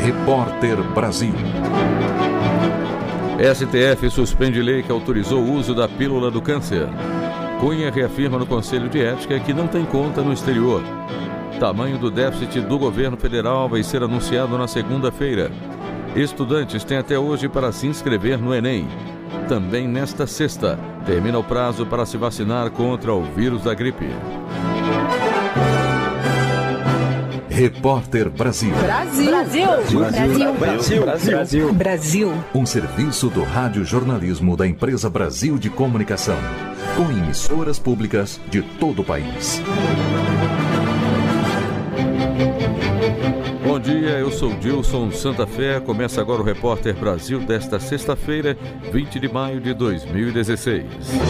Repórter Brasil. STF suspende lei que autorizou o uso da pílula do câncer. Cunha reafirma no Conselho de Ética que não tem conta no exterior. Tamanho do déficit do governo federal vai ser anunciado na segunda-feira. Estudantes têm até hoje para se inscrever no Enem. Também nesta sexta, termina o prazo para se vacinar contra o vírus da gripe. Repórter Brasil. Brasil. Brasil. Brasil. Brasil. Brasil. Brasil. Um serviço do radiojornalismo da empresa Brasil de Comunicação, com emissoras públicas de todo o país. Bom dia, eu sou Dilson Santa Fé. Começa agora o Repórter Brasil desta sexta-feira, 20 de maio de 2016.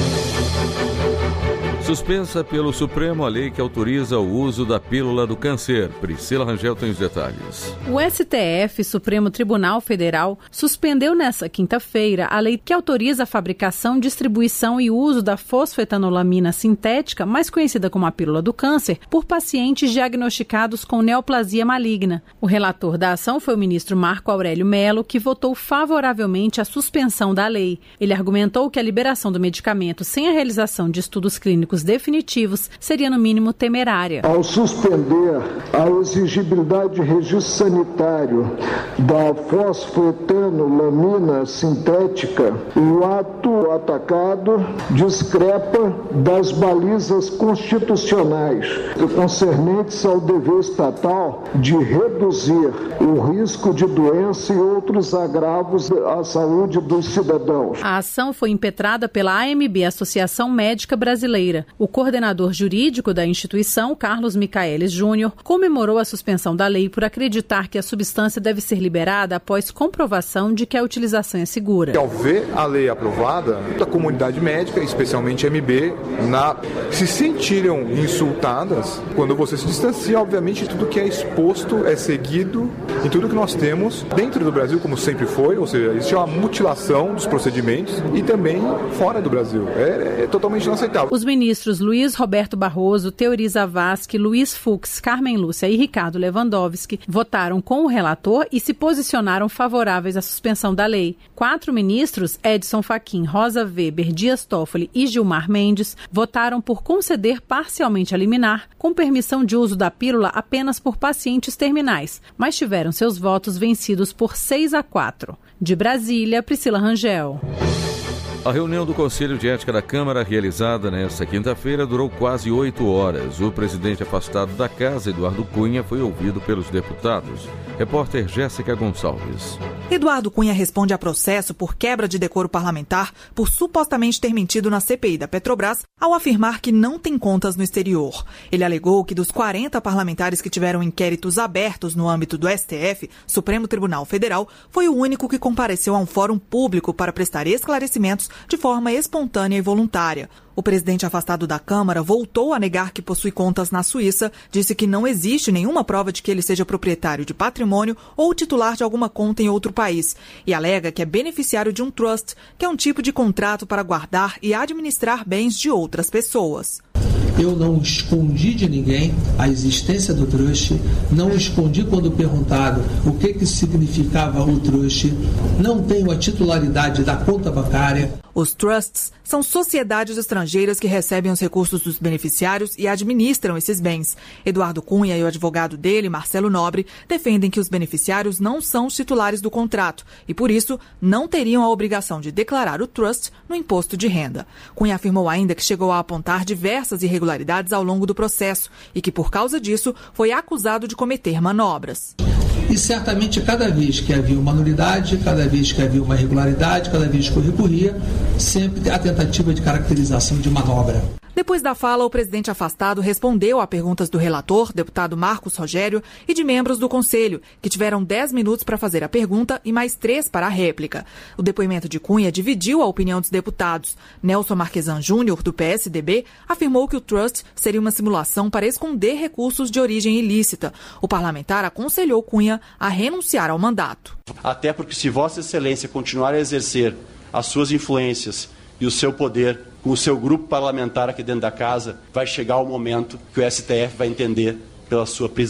Suspensa pelo Supremo a lei que autoriza o uso da pílula do câncer. Priscila Rangel tem os detalhes. O STF, Supremo Tribunal Federal, suspendeu nesta quinta-feira a lei que autoriza a fabricação, distribuição e uso da fosfetanolamina sintética, mais conhecida como a pílula do câncer, por pacientes diagnosticados com neoplasia maligna. O relator da ação foi o ministro Marco Aurélio Mello, que votou favoravelmente a suspensão da lei. Ele argumentou que a liberação do medicamento sem a realização de estudos clínicos definitivos seria no mínimo temerária. Ao suspender a exigibilidade de registro sanitário da fosfetanolamina sintética, o ato atacado discrepa das balizas constitucionais concernentes ao dever estatal de reduzir o risco de doença e outros agravos à saúde dos cidadãos. A ação foi impetrada pela AMB, Associação Médica Brasileira. O coordenador jurídico da instituição, Carlos Micaelis Júnior, comemorou a suspensão da lei por acreditar que a substância deve ser liberada após comprovação de que a utilização é segura. Ao ver a lei aprovada, a comunidade médica, especialmente a MB, se sentiram insultadas quando você se distancia, obviamente, de tudo que é exposto, é seguido, em tudo que nós temos dentro do Brasil, como sempre foi, ou seja, existe uma mutilação dos procedimentos e também fora do Brasil. É totalmente inaceitável. Os ministros Luiz Roberto Barroso, Teori Zavascki, Luiz Fux, Carmen Lúcia e Ricardo Lewandowski votaram com o relator e se posicionaram favoráveis à suspensão da lei. 4 ministros, Edson Fachin, Rosa Weber, Dias Toffoli e Gilmar Mendes, votaram por conceder parcialmente a liminar, com permissão de uso da pílula apenas por pacientes terminais, mas tiveram seus votos vencidos por 6-4. De Brasília, Priscila Rangel. A reunião do Conselho de Ética da Câmara, realizada nesta quinta-feira, durou quase 8 horas. O presidente afastado da casa, Eduardo Cunha, foi ouvido pelos deputados. Repórter Jéssica Gonçalves. Eduardo Cunha responde a processo por quebra de decoro parlamentar por supostamente ter mentido na CPI da Petrobras ao afirmar que não tem contas no exterior. Ele alegou que dos 40 parlamentares que tiveram inquéritos abertos no âmbito do STF, Supremo Tribunal Federal, foi o único que compareceu a um fórum público para prestar esclarecimentos de forma espontânea e voluntária. O presidente afastado da Câmara voltou a negar que possui contas na Suíça, disse que não existe nenhuma prova de que ele seja proprietário de patrimônio ou titular de alguma conta em outro país, e alega que é beneficiário de um trust, que é um tipo de contrato para guardar e administrar bens de outras pessoas. Eu não escondi de ninguém a existência do trust, não escondi quando perguntado o que significava o trust, não tenho a titularidade da conta bancária. Os trusts são sociedades estrangeiras que recebem os recursos dos beneficiários e administram esses bens. Eduardo Cunha e o advogado dele, Marcelo Nobre, defendem que os beneficiários não são os titulares do contrato e, por isso, não teriam a obrigação de declarar o trust no imposto de renda. Cunha afirmou ainda que chegou a apontar diversas irregularidades ao longo do processo e que, por causa disso, foi acusado de cometer manobras. E certamente cada vez que havia uma nulidade, cada vez que havia uma irregularidade, cada vez que eu recorria, sempre a tentativa de caracterização de manobra. Depois da fala, o presidente afastado respondeu a perguntas do relator, deputado Marcos Rogério, e de membros do Conselho, que tiveram 10 minutos para fazer a pergunta e mais 3 para a réplica. O depoimento de Cunha dividiu a opinião dos deputados. Nelson Marquesan Júnior, do PSDB, afirmou que o trust seria uma simulação para esconder recursos de origem ilícita. O parlamentar aconselhou Cunha a renunciar ao mandato. Até porque se Vossa Excelência continuar a exercer as suas influências e o seu poder com o seu grupo parlamentar aqui dentro da casa, vai chegar o momento que o STF vai entender pela sua prisão.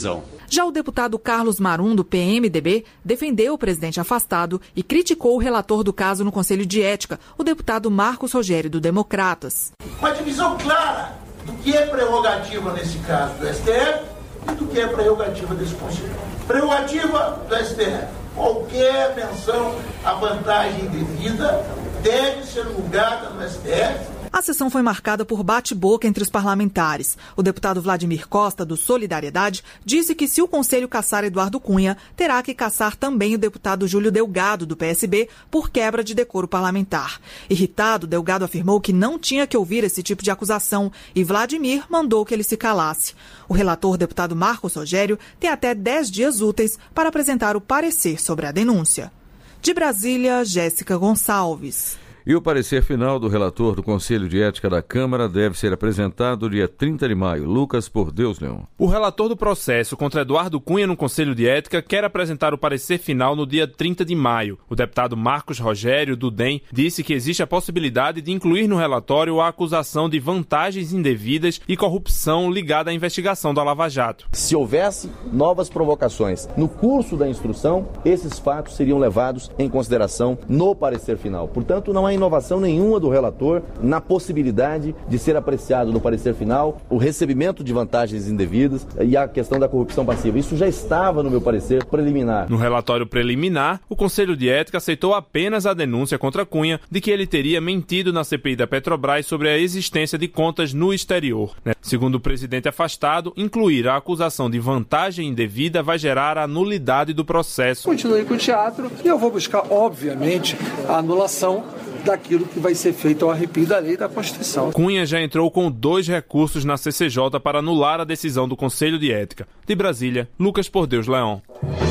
Já o deputado Carlos Marum, do PMDB, defendeu o presidente afastado e criticou o relator do caso no Conselho de Ética, o deputado Marcos Rogério, do Democratas. Uma divisão clara do que é prerrogativa, nesse caso, do STF e do que é prerrogativa desse Conselho. Prerrogativa do STF. Qualquer menção à vantagem indevida deve ser julgada no STF. A sessão foi marcada por bate-boca entre os parlamentares. O deputado Vladimir Costa, do Solidariedade, disse que se o Conselho caçar Eduardo Cunha, terá que caçar também o deputado Júlio Delgado, do PSB, por quebra de decoro parlamentar. Irritado, Delgado afirmou que não tinha que ouvir esse tipo de acusação e Vladimir mandou que ele se calasse. O relator, deputado Marcos Rogério, tem até 10 dias úteis para apresentar o parecer sobre a denúncia. De Brasília, Jéssica Gonçalves. E o parecer final do relator do Conselho de Ética da Câmara deve ser apresentado dia 30 de maio. Lucas Por Deus Leão. O relator do processo contra Eduardo Cunha no Conselho de Ética quer apresentar o parecer final no dia 30 de maio. O deputado Marcos Rogério, do DEM, disse que existe a possibilidade de incluir no relatório a acusação de vantagens indevidas e corrupção ligada à investigação da Lava Jato. Se houvesse novas provocações no curso da instrução, esses fatos seriam levados em consideração no parecer final. Portanto, não há inovação nenhuma do relator na possibilidade de ser apreciado no parecer final o recebimento de vantagens indevidas e a questão da corrupção passiva. Isso já estava no meu parecer preliminar. No relatório preliminar, o Conselho de Ética aceitou apenas a denúncia contra Cunha de que ele teria mentido na CPI da Petrobras sobre a existência de contas no exterior. Segundo o presidente afastado, incluir a acusação de vantagem indevida vai gerar a nulidade do processo. Continue com o teatro e eu vou buscar, obviamente, a anulação daquilo que vai ser feito ao arrepio da lei e da Constituição. Cunha já entrou com 2 recursos na CCJ para anular a decisão do Conselho de Ética. De Brasília, Lucas Por Deus Leão.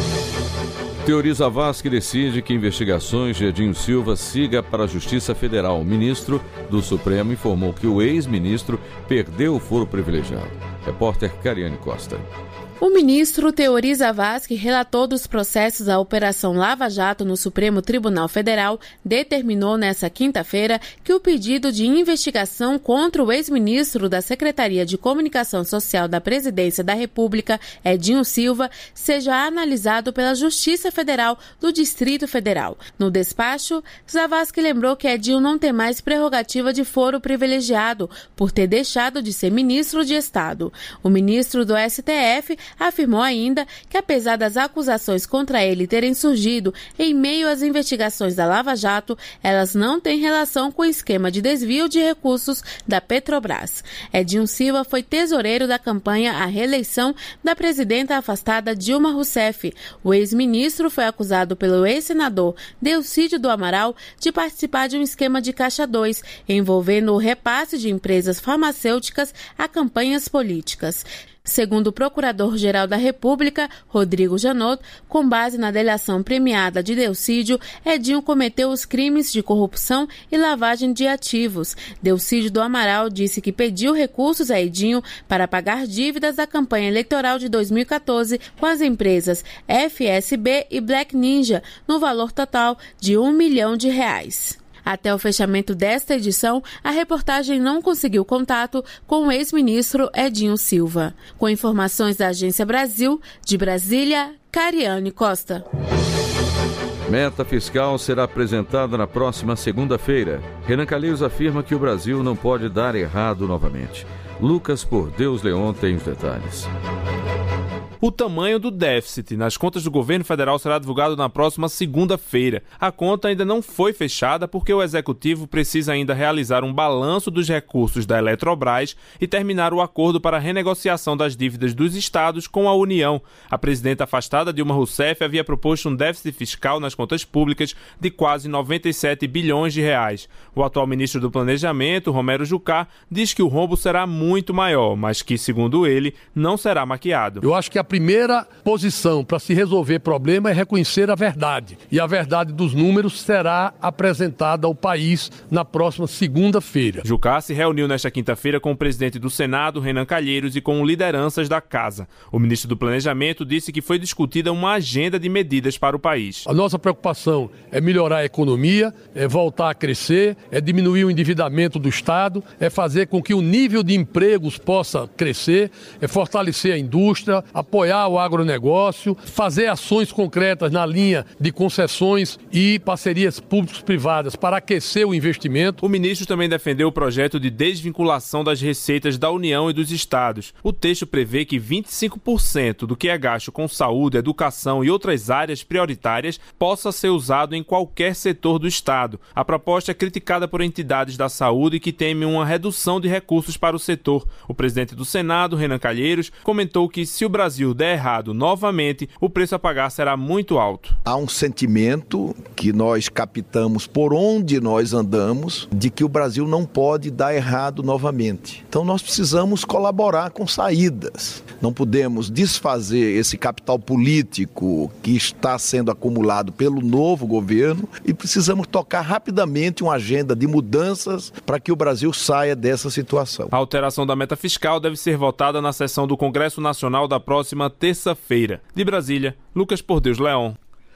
Teoriza Vaz que decide que investigações de Edinho Silva siga para a Justiça Federal. O ministro do Supremo informou que o ex-ministro perdeu o foro privilegiado. Repórter Cariane Costa. O ministro Teoriza Vaz, que relatou dos processos da Operação Lava Jato no Supremo Tribunal Federal, determinou nesta quinta-feira que o pedido de investigação contra o ex-ministro da Secretaria de Comunicação Social da Presidência da República, Edinho Silva, seja analisado pela Justiça Federal do Distrito Federal. No despacho, Zavascki lembrou que Edinho não tem mais prerrogativa de foro privilegiado por ter deixado de ser ministro de Estado. O ministro do STF afirmou ainda que, apesar das acusações contra ele terem surgido em meio às investigações da Lava Jato, elas não têm relação com o esquema de desvio de recursos da Petrobras. Edinho Silva foi tesoureiro da campanha à reeleição da presidenta afastada Dilma Rousseff. O ex-ministro foi acusado pelo ex-senador Delcídio do Amaral de participar de um esquema de Caixa 2, envolvendo o repasse de empresas farmacêuticas a campanhas políticas. Segundo o Procurador-Geral da República, Rodrigo Janot, com base na delação premiada de Delcídio, Edinho cometeu os crimes de corrupção e lavagem de ativos. Delcídio do Amaral disse que pediu recursos a Edinho para pagar dívidas da campanha eleitoral de 2014 com as empresas FSB e Black Ninja, no valor total de R$1 milhão. Até o fechamento desta edição, a reportagem não conseguiu contato com o ex-ministro Edinho Silva. Com informações da Agência Brasil, de Brasília, Cariane Costa. Meta fiscal será apresentada na próxima segunda-feira. Renan Calheiros afirma que o Brasil não pode dar errado novamente. Lucas Por Deus Leão tem os detalhes. O tamanho do déficit nas contas do governo federal será divulgado na próxima segunda-feira. A conta ainda não foi fechada porque o executivo precisa ainda realizar um balanço dos recursos da Eletrobras e terminar o acordo para a renegociação das dívidas dos estados com a União. A presidenta afastada Dilma Rousseff havia proposto um déficit fiscal nas contas públicas de quase 97 bilhões de reais. O atual ministro do Planejamento, Romero Jucá, diz que o rombo será muito maior, mas que, segundo ele, não será maquiado. Eu acho que a primeira posição para se resolver problema é reconhecer a verdade. E a verdade dos números será apresentada ao país na próxima segunda-feira. Jucá se reuniu nesta quinta-feira com o presidente do Senado, Renan Calheiros, e com lideranças da casa. O ministro do Planejamento disse que foi discutida uma agenda de medidas para o país. A nossa preocupação é melhorar a economia, é voltar a crescer, é diminuir o endividamento do Estado, é fazer com que o nível de empregos possa crescer, é fortalecer a indústria, apoiar apoiar o agronegócio, fazer ações concretas na linha de concessões e parcerias públicos-privadas para aquecer o investimento. O ministro também defendeu o projeto de desvinculação das receitas da União e dos estados. O texto prevê que 25% do que é gasto com saúde, educação e outras áreas prioritárias possa ser usado em qualquer setor do estado. A proposta é criticada por entidades da saúde que temem uma redução de recursos para o setor. O presidente do Senado, Renan Calheiros, comentou que se o Brasil der errado novamente, o preço a pagar será muito alto. Há um sentimento que nós captamos por onde nós andamos de que o Brasil não pode dar errado novamente. Então nós precisamos colaborar com saídas. Não podemos desfazer esse capital político que está sendo acumulado pelo novo governo e precisamos tocar rapidamente uma agenda de mudanças para que o Brasil saia dessa situação. A alteração da meta fiscal deve ser votada na sessão do Congresso Nacional da próxima terça-feira. De Brasília, Lucas Por Deus Leão.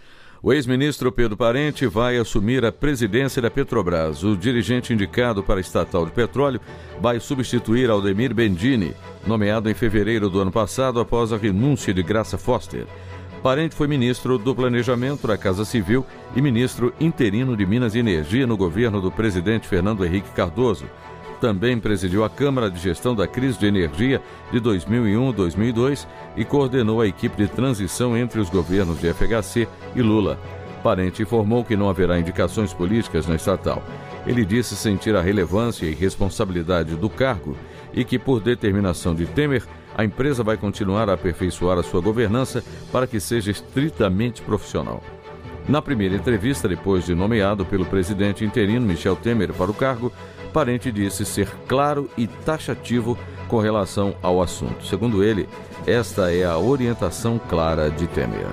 O ex-ministro Pedro Parente vai assumir a presidência da Petrobras. O dirigente indicado para a estatal de petróleo vai substituir Aldemir Bendini, nomeado em fevereiro do ano passado após a renúncia de Graça Foster. Parente foi ministro do Planejamento da Casa Civil e ministro interino de Minas e Energia no governo do presidente Fernando Henrique Cardoso. Também presidiu a Câmara de Gestão da Crise de Energia de 2001-2002 e coordenou a equipe de transição entre os governos de FHC e Lula. Parente informou que não haverá indicações políticas na estatal. Ele disse sentir a relevância e responsabilidade do cargo e que, por determinação de Temer, a empresa vai continuar a aperfeiçoar a sua governança para que seja estritamente profissional. Na primeira entrevista, depois de nomeado pelo presidente interino Michel Temer para o cargo, Parente disse ser claro e taxativo com relação ao assunto. Segundo ele, esta é a orientação clara de Temer.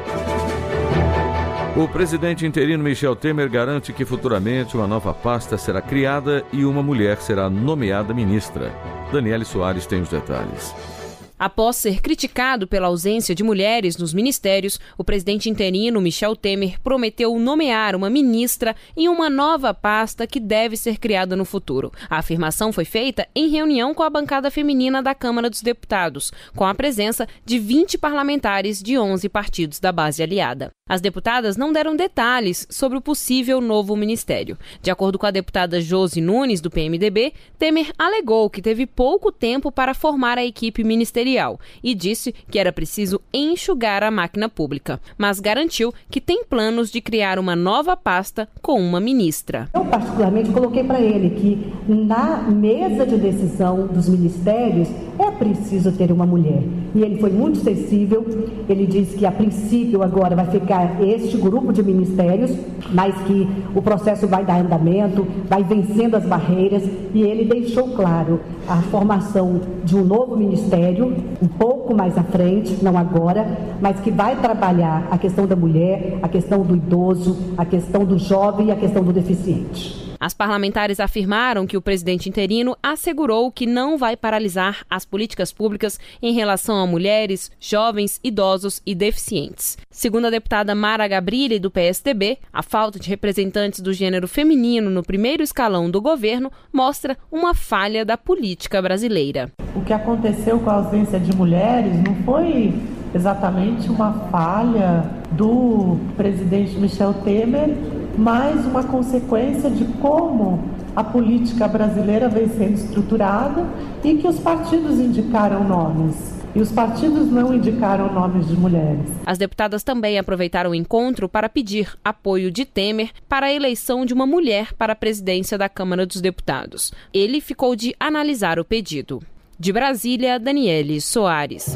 O presidente interino Michel Temer garante que futuramente uma nova pasta será criada e uma mulher será nomeada ministra. Daniele Soares tem os detalhes. Após ser criticado pela ausência de mulheres nos ministérios, o presidente interino Michel Temer prometeu nomear uma ministra em uma nova pasta que deve ser criada no futuro. A afirmação foi feita em reunião com a bancada feminina da Câmara dos Deputados, com a presença de 20 parlamentares de 11 partidos da base aliada. As deputadas não deram detalhes sobre o possível novo ministério. De acordo com a deputada Josi Nunes, do PMDB, Temer alegou que teve pouco tempo para formar a equipe ministerial e disse que era preciso enxugar a máquina pública, mas garantiu que tem planos de criar uma nova pasta com uma ministra. Eu particularmente coloquei para ele que na mesa de decisão dos ministérios é preciso ter uma mulher. E ele foi muito sensível, ele disse que a princípio agora vai ficar este grupo de ministérios, mas que o processo vai dar andamento, vai vencendo as barreiras, e ele deixou claro a formação de um novo ministério, um pouco mais à frente, não agora, mas que vai trabalhar a questão da mulher, a questão do idoso, a questão do jovem e a questão do deficiente. As parlamentares afirmaram que o presidente interino assegurou que não vai paralisar as políticas públicas em relação a mulheres, jovens, idosos e deficientes. Segundo a deputada Mara Gabrilli, do PSDB, a falta de representantes do gênero feminino no primeiro escalão do governo mostra uma falha da política brasileira. O que aconteceu com a ausência de mulheres não foi exatamente uma falha do presidente Michel Temer, mas uma consequência de como a política brasileira vem sendo estruturada e que os partidos indicaram nomes. E os partidos não indicaram nomes de mulheres. As deputadas também aproveitaram o encontro para pedir apoio de Temer para a eleição de uma mulher para a presidência da Câmara dos Deputados. Ele ficou de analisar o pedido. De Brasília, Daniele Soares.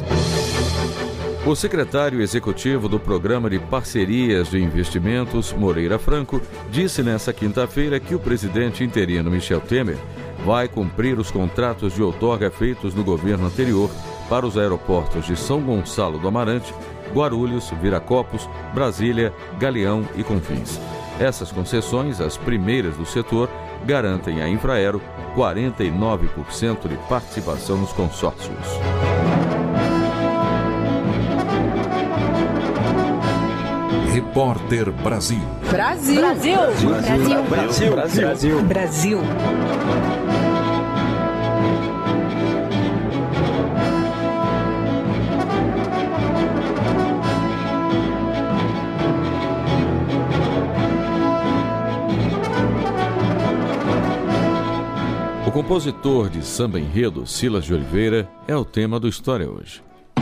O secretário executivo do Programa de Parcerias de Investimentos, Moreira Franco, disse nesta quinta-feira que o presidente interino Michel Temer vai cumprir os contratos de outorga feitos no governo anterior para os aeroportos de São Gonçalo do Amarante, Guarulhos, Viracopos, Brasília, Galeão e Confins. Essas concessões, as primeiras do setor, garantem à Infraero 49% de participação nos consórcios. Repórter Brasil. Brasil. Brasil. Brasil. Brasil. Brasil. Brasil. compositor de samba enredo, Silas de Oliveira, é o tema do História Hoje.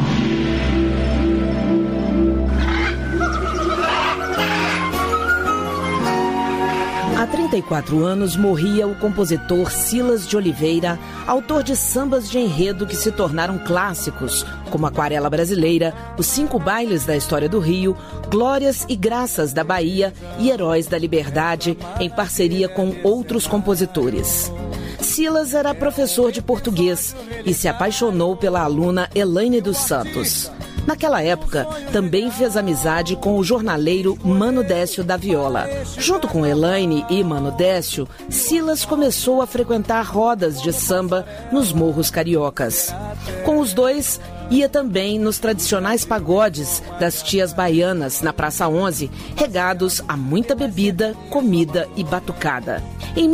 Há 34 anos morria o compositor Silas de Oliveira, autor de sambas de enredo que se tornaram clássicos, como Aquarela Brasileira, Os 5 Bailes da História do Rio, Glórias e Graças da Bahia e Heróis da Liberdade, em parceria com outros compositores. Silas era professor de português e se apaixonou pela aluna Elaine dos Santos. Naquela época, também fez amizade com o jornaleiro Mano Décio da Viola. Junto com Elaine e Mano Décio, Silas começou a frequentar rodas de samba nos morros cariocas. Com os dois, ia também nos tradicionais pagodes das tias baianas na Praça 11, regados a muita bebida, comida e batucada. Em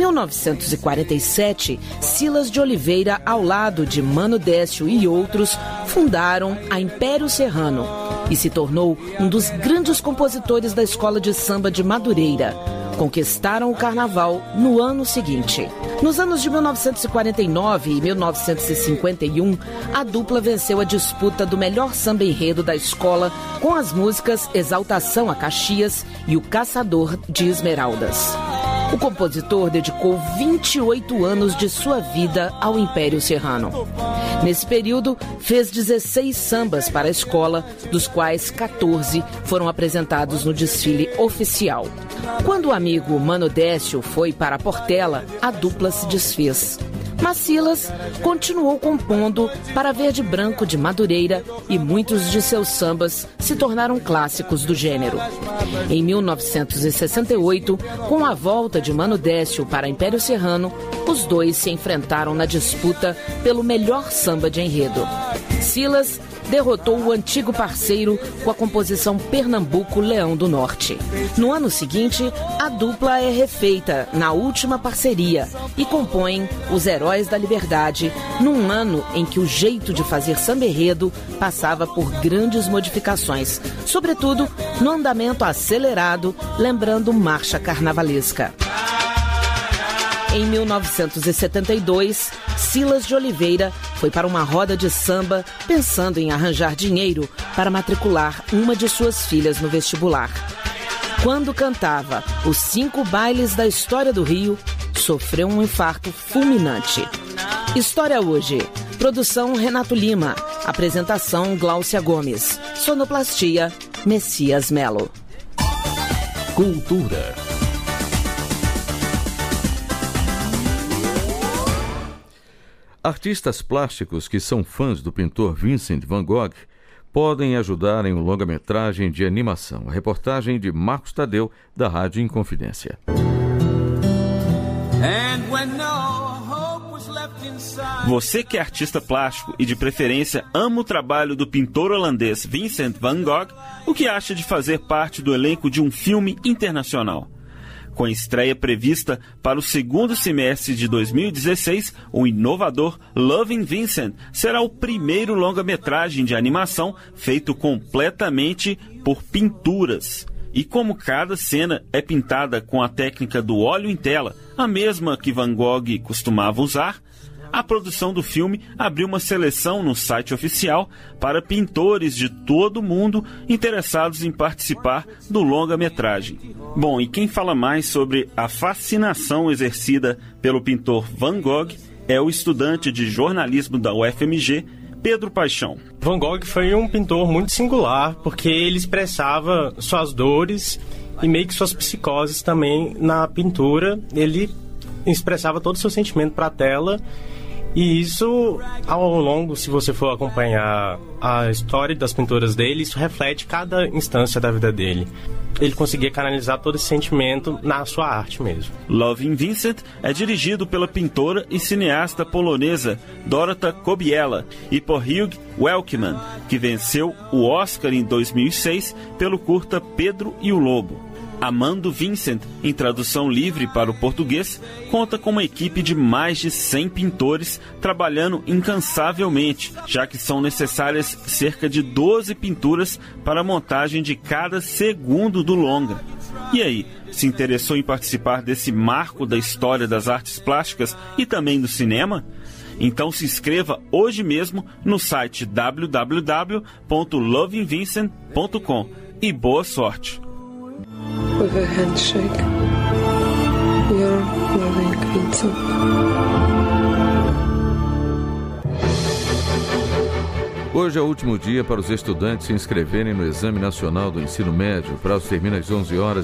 1947, Silas de Oliveira, ao lado de Mano Décio e outros, fundaram a Império Serrano e se tornou um dos grandes compositores da Escola de Samba de Madureira. Conquistaram o carnaval no ano seguinte. Nos anos de 1949 e 1951, a dupla venceu a disputa do melhor samba enredo da escola com as músicas Exaltação a Caxias e O Caçador de Esmeraldas. O compositor dedicou 28 anos de sua vida ao Império Serrano. Nesse período, fez 16 sambas para a escola, dos quais 14 foram apresentados no desfile oficial. Quando o amigo Mano Décio foi para Portela, a dupla se desfez. Mas Silas continuou compondo para Verde Branco de Madureira e muitos de seus sambas se tornaram clássicos do gênero. Em 1968, com a volta de Mano Décio para Império Serrano, os dois se enfrentaram na disputa pelo melhor samba de enredo. Silas derrotou o antigo parceiro com a composição Pernambuco Leão do Norte. No ano seguinte, a dupla é refeita na última parceria e compõem Os Heróis da Liberdade, num ano em que o jeito de fazer samba enredo passava por grandes modificações, sobretudo no andamento acelerado, lembrando marcha carnavalesca. Em 1972, Silas de Oliveira foi para uma roda de samba pensando em arranjar dinheiro para matricular uma de suas filhas no vestibular. Quando cantava Os 5 Bailes da História do Rio, sofreu um infarto fulminante. História Hoje. Produção Renato Lima. Apresentação Gláucia Gomes. Sonoplastia Messias Melo. Cultura. Artistas plásticos que são fãs do pintor Vincent van Gogh podem ajudar em um longa-metragem de animação. A reportagem de Marcos Tadeu, da Rádio Inconfidência. Você que é artista plástico e de preferência ama o trabalho do pintor holandês Vincent van Gogh, o que acha de fazer parte do elenco de um filme internacional? Com a estreia prevista para o segundo semestre de 2016, o inovador Loving Vincent será o primeiro longa-metragem de animação feito completamente por pinturas. E como cada cena é pintada com a técnica do óleo em tela, a mesma que Van Gogh costumava usar, a produção do filme abriu uma seleção no site oficial para pintores de todo o mundo interessados em participar do longa-metragem. Bom, e quem fala mais sobre a fascinação exercida pelo pintor Van Gogh é o estudante de jornalismo da UFMG, Pedro Paixão. Van Gogh foi um pintor muito singular, porque ele expressava suas dores e meio que suas psicoses também na pintura. Ele expressava todo o seu sentimento para a tela. E isso, ao longo, se você for acompanhar a história das pinturas dele, isso reflete cada instância da vida dele. Ele conseguia canalizar todo esse sentimento na sua arte mesmo. Loving Vincent é dirigido pela pintora e cineasta polonesa Dorota Kobiela e por Hugh Welkman, que venceu o Oscar em 2006 pelo curta Pedro e o Lobo. Amando Vincent, em tradução livre para o português, conta com uma equipe de mais de 100 pintores trabalhando incansavelmente, já que são necessárias cerca de 12 pinturas para a montagem de cada segundo do longa. E aí, se interessou em participar desse marco da história das artes plásticas e também do cinema? Então se inscreva hoje mesmo no site www.lovingvincent.com e boa sorte! With a handshake, you're loving Vincent. Hoje é o último dia para os estudantes se inscreverem no Exame Nacional do Ensino Médio. O prazo termina às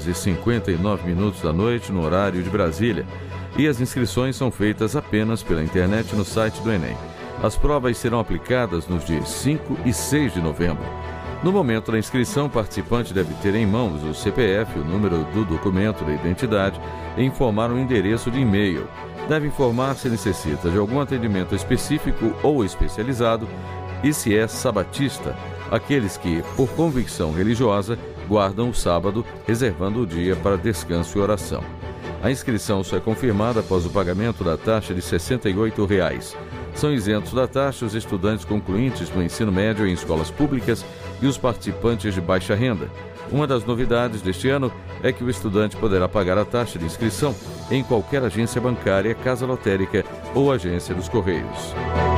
11h59 da noite, no horário de Brasília. E as inscrições são feitas apenas pela internet no site do Enem. As provas serão aplicadas nos dias 5 e 6 de novembro. No momento da inscrição, o participante deve ter em mãos o CPF, o número do documento da identidade e informar o endereço de e-mail. Deve informar se necessita de algum atendimento específico ou especializado e se é sabatista, aqueles que, por convicção religiosa, guardam o sábado, reservando o dia para descanso e oração. A inscrição só é confirmada após o pagamento da taxa de R$ 68. São isentos da taxa os estudantes concluintes no ensino médio em escolas públicas e os participantes de baixa renda. Uma das novidades deste ano é que o estudante poderá pagar a taxa de inscrição em qualquer agência bancária, casa lotérica ou agência dos Correios.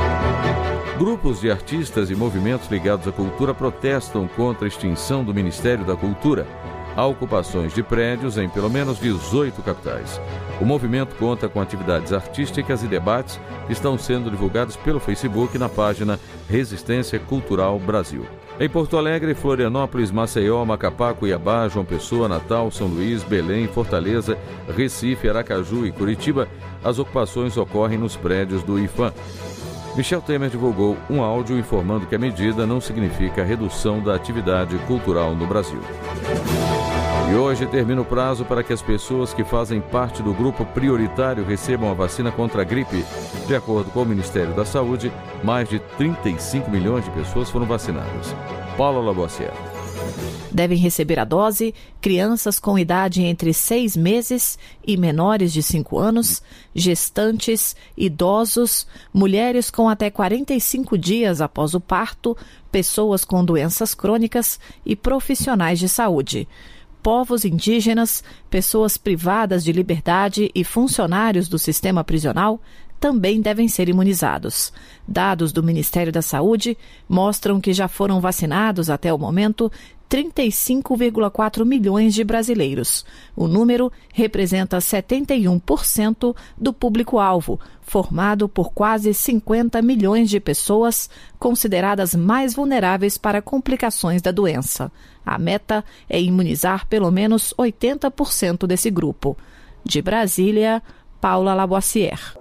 Grupos de artistas e movimentos ligados à cultura protestam contra a extinção do Ministério da Cultura. Há ocupações de prédios em pelo menos 18 capitais. O movimento conta com atividades artísticas e debates que estão sendo divulgados pelo Facebook na página Resistência Cultural Brasil. Em Porto Alegre, Florianópolis, Maceió, Macapá, Cuiabá, João Pessoa, Natal, São Luís, Belém, Fortaleza, Recife, Aracaju e Curitiba, as ocupações ocorrem nos prédios do IFAM. Michel Temer divulgou um áudio informando que a medida não significa redução da atividade cultural no Brasil. E hoje termina o prazo para que as pessoas que fazem parte do grupo prioritário recebam a vacina contra a gripe. De acordo com o Ministério da Saúde, mais de 35 milhões de pessoas foram vacinadas. Paula Labossière. Devem receber a dose crianças com idade entre 6 meses e menores de 5 anos, gestantes, idosos, mulheres com até 45 dias após o parto, pessoas com doenças crônicas e profissionais de saúde. Povos indígenas, pessoas privadas de liberdade e funcionários do sistema prisional também devem ser imunizados. Dados do Ministério da Saúde mostram que já foram vacinados até o momento 35,4 milhões de brasileiros. O número representa 71% do público-alvo, formado por quase 50 milhões de pessoas consideradas mais vulneráveis para complicações da doença. A meta é imunizar pelo menos 80% desse grupo. De Brasília, Paula Labossière.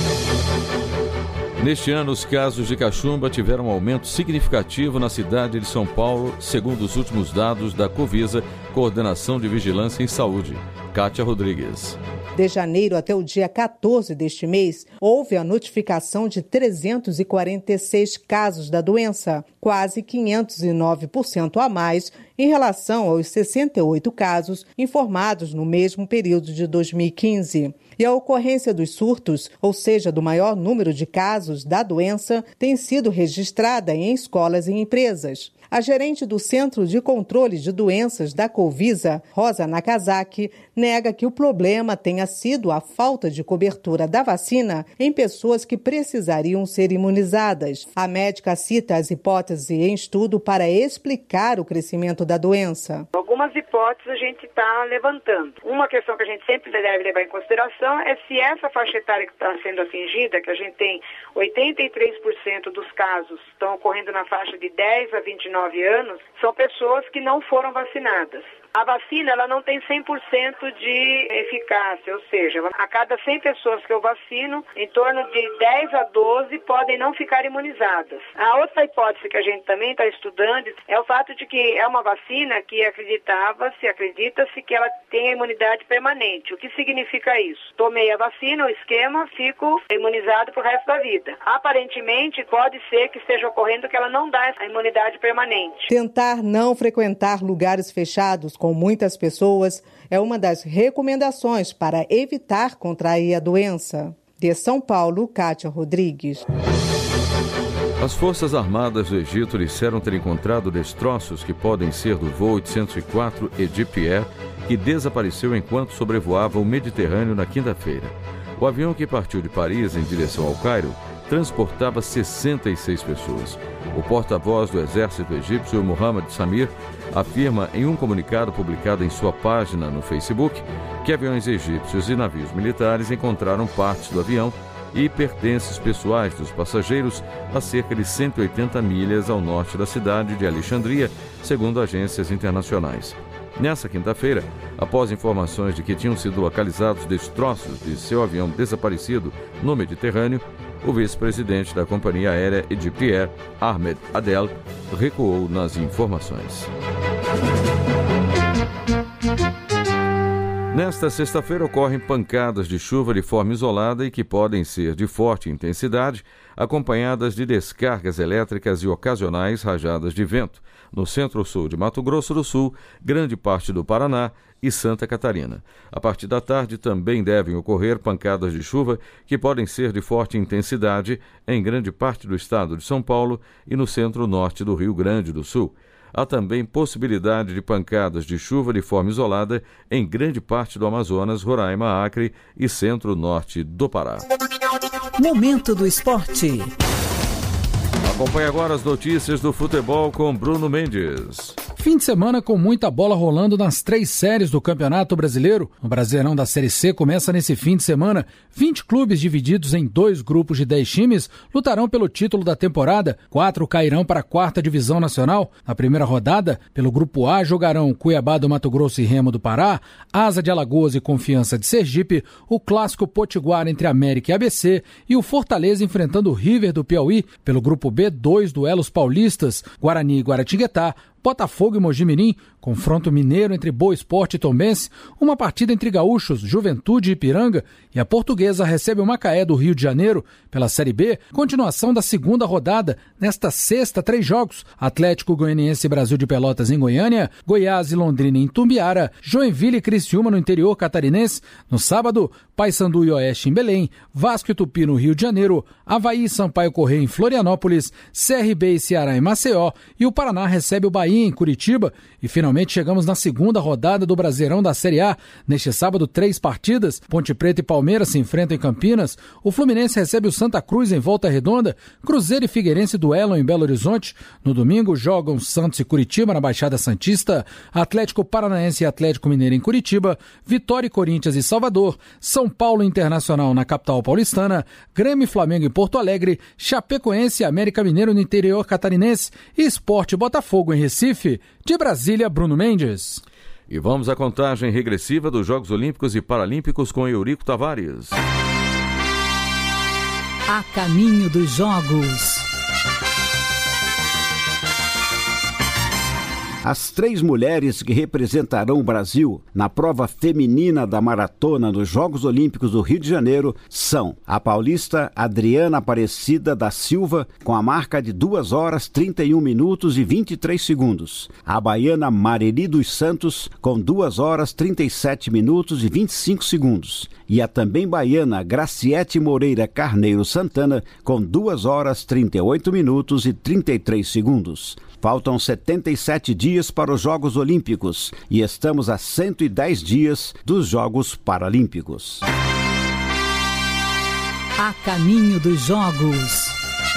Neste ano, os casos de cachumba tiveram um aumento significativo na cidade de São Paulo, segundo os últimos dados da Covisa, Coordenação de Vigilância em Saúde. Kátia Rodrigues. De janeiro até o dia 14 deste mês, houve a notificação de 346 casos da doença, quase 509% a mais em relação aos 68 casos informados no mesmo período de 2015. E a ocorrência dos surtos, ou seja, do maior número de casos da doença, tem sido registrada em escolas e empresas. A gerente do Centro de Controle de Doenças da Covisa, Rosa Nakazaki, nega que o problema tenha sido a falta de cobertura da vacina em pessoas que precisariam ser imunizadas. A médica cita as hipóteses em estudo para explicar o crescimento da doença. Algumas hipóteses a gente está levantando. Uma questão que a gente sempre deve levar em consideração é se essa faixa etária que está sendo atingida, que a gente tem 83% dos casos estão ocorrendo na faixa de 10 a 29 anos, são pessoas que não foram vacinadas. A vacina ela não tem 100% de eficácia, ou seja, a cada 100 pessoas que eu vacino, em torno de 10 a 12 podem não ficar imunizadas. A outra hipótese que a gente também está estudando é o fato de que é uma vacina que acredita-se que ela tem a imunidade permanente. O que significa isso? Tomei a vacina, o esquema, fico imunizado para o resto da vida. Aparentemente, pode ser que esteja ocorrendo que ela não dá essa imunidade permanente. Tentar não frequentar lugares fechados com muitas pessoas é uma das recomendações para evitar contrair a doença. De São Paulo, Kátia Rodrigues. As Forças Armadas do Egito disseram ter encontrado destroços que podem ser do voo 804 Egypt Air, que desapareceu enquanto sobrevoava o Mediterrâneo na quinta-feira. O avião que partiu de Paris em direção ao Cairo transportava 66 pessoas. O porta-voz do exército egípcio, Mohamed Samir, afirma em um comunicado publicado em sua página no Facebook que aviões egípcios e navios militares encontraram partes do avião e pertences pessoais dos passageiros a cerca de 180 milhas ao norte da cidade de Alexandria, segundo agências internacionais. Nessa quinta-feira, após informações de que tinham sido localizados destroços de seu avião desaparecido no Mediterrâneo, o vice-presidente da companhia aérea Egyptair, Ahmed Adel, recuou nas informações. Nesta sexta-feira ocorrem pancadas de chuva de forma isolada e que podem ser de forte intensidade, acompanhadas de descargas elétricas e ocasionais rajadas de vento, no centro-sul de Mato Grosso do Sul, grande parte do Paraná e Santa Catarina. A partir da tarde também devem ocorrer pancadas de chuva que podem ser de forte intensidade em grande parte do estado de São Paulo e no centro-norte do Rio Grande do Sul. Há também possibilidade de pancadas de chuva de forma isolada em grande parte do Amazonas, Roraima, Acre e centro-norte do Pará. Momento do esporte. Acompanhe agora as notícias do futebol com Bruno Mendes. Fim de semana com muita bola rolando nas 3 séries do Campeonato Brasileiro. O Brasileirão da Série C começa nesse fim de semana. 20 clubes divididos em 2 grupos de 10 times lutarão pelo título da temporada. 4 cairão para a 4ª Divisão Nacional. Na primeira rodada, pelo Grupo A, jogarão Cuiabá do Mato Grosso e Remo do Pará, Asa de Alagoas e Confiança de Sergipe, o clássico Potiguar entre América e ABC e o Fortaleza enfrentando o River do Piauí. Pelo Grupo B, 2 duelos paulistas, Guarani e Guaratinguetá, Botafogo e Mojimirim, confronto mineiro entre Boa Esporte e Tombense, uma partida entre gaúchos, Juventude e Ipiranga, e a Portuguesa recebe o Macaé do Rio de Janeiro. Pela Série B, continuação da segunda rodada, nesta sexta, 3 jogos, Atlético Goianiense e Brasil de Pelotas em Goiânia, Goiás e Londrina em Tumbiara, Joinville e Criciúma no interior catarinense, no sábado, Paysandu e Oeste em Belém, Vasco e Tupi no Rio de Janeiro, Avaí e Sampaio Corrêa em Florianópolis, CRB e Ceará em Maceió, e o Paraná recebe o Bahia em Curitiba. E finalmente chegamos na segunda rodada do Brasileirão da Série A. Neste sábado, 3 partidas. Ponte Preta e Palmeiras se enfrentam em Campinas. O Fluminense recebe o Santa Cruz em Volta Redonda. Cruzeiro e Figueirense duelam em Belo Horizonte. No domingo, jogam Santos e Curitiba na Baixada Santista. Atlético Paranaense e Atlético Mineiro em Curitiba. Vitória e Corinthians em Salvador. São Paulo Internacional na capital paulistana. Grêmio e Flamengo em Porto Alegre. Chapecoense e América Mineiro no interior catarinense. E Sport e Botafogo em Recife. De Brasília, Bruno Mendes. E vamos à contagem regressiva dos Jogos Olímpicos e Paralímpicos com Eurico Tavares. A caminho dos Jogos. As 3 mulheres que representarão o Brasil na prova feminina da maratona nos Jogos Olímpicos do Rio de Janeiro são a paulista Adriana Aparecida da Silva, com a marca de 2 horas 31 minutos e 23 segundos. A baiana Mareli dos Santos, com 2 horas 37 minutos e 25 segundos. E a também baiana Graciete Moreira Carneiro Santana, com 2 horas 38 minutos e 33 segundos. Faltam 77 dias para os Jogos Olímpicos e estamos a 110 dias dos Jogos Paralímpicos. A caminho dos Jogos.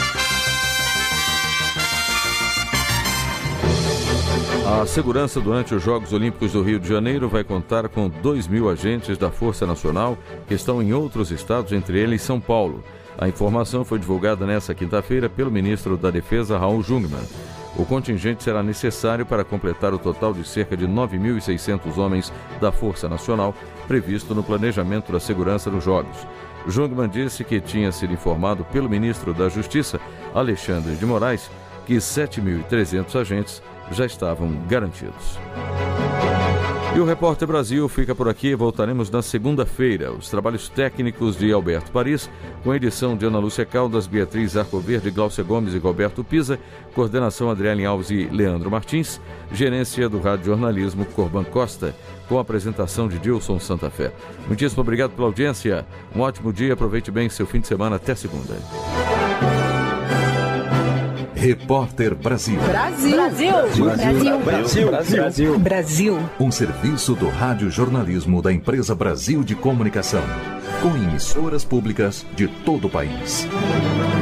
A segurança durante os Jogos Olímpicos do Rio de Janeiro vai contar com 2.000 agentes da Força Nacional que estão em outros estados, entre eles São Paulo. A informação foi divulgada nesta quinta-feira pelo ministro da Defesa, Raul Jungmann. O contingente será necessário para completar o total de cerca de 9.600 homens da Força Nacional previsto no planejamento da segurança dos Jogos. Jungmann disse que tinha sido informado pelo ministro da Justiça, Alexandre de Moraes, que 7.300 agentes já estavam garantidos. E o Repórter Brasil fica por aqui. Voltaremos na segunda-feira. Os trabalhos técnicos de Alberto Paris, com edição de Ana Lúcia Caldas, Beatriz Arcoverde, Glaucia Gomes e Roberto Pisa, coordenação Adriane Alves e Leandro Martins, gerência do Rádio Jornalismo Corban Costa, com a apresentação de Dilson Santa Fé. Muitíssimo obrigado pela audiência. Um ótimo dia. Aproveite bem seu fim de semana. Até segunda. Repórter Brasil. Brasil. Brasil. Um serviço do radiojornalismo da Empresa Brasil de Comunicação, com emissoras públicas de todo o país.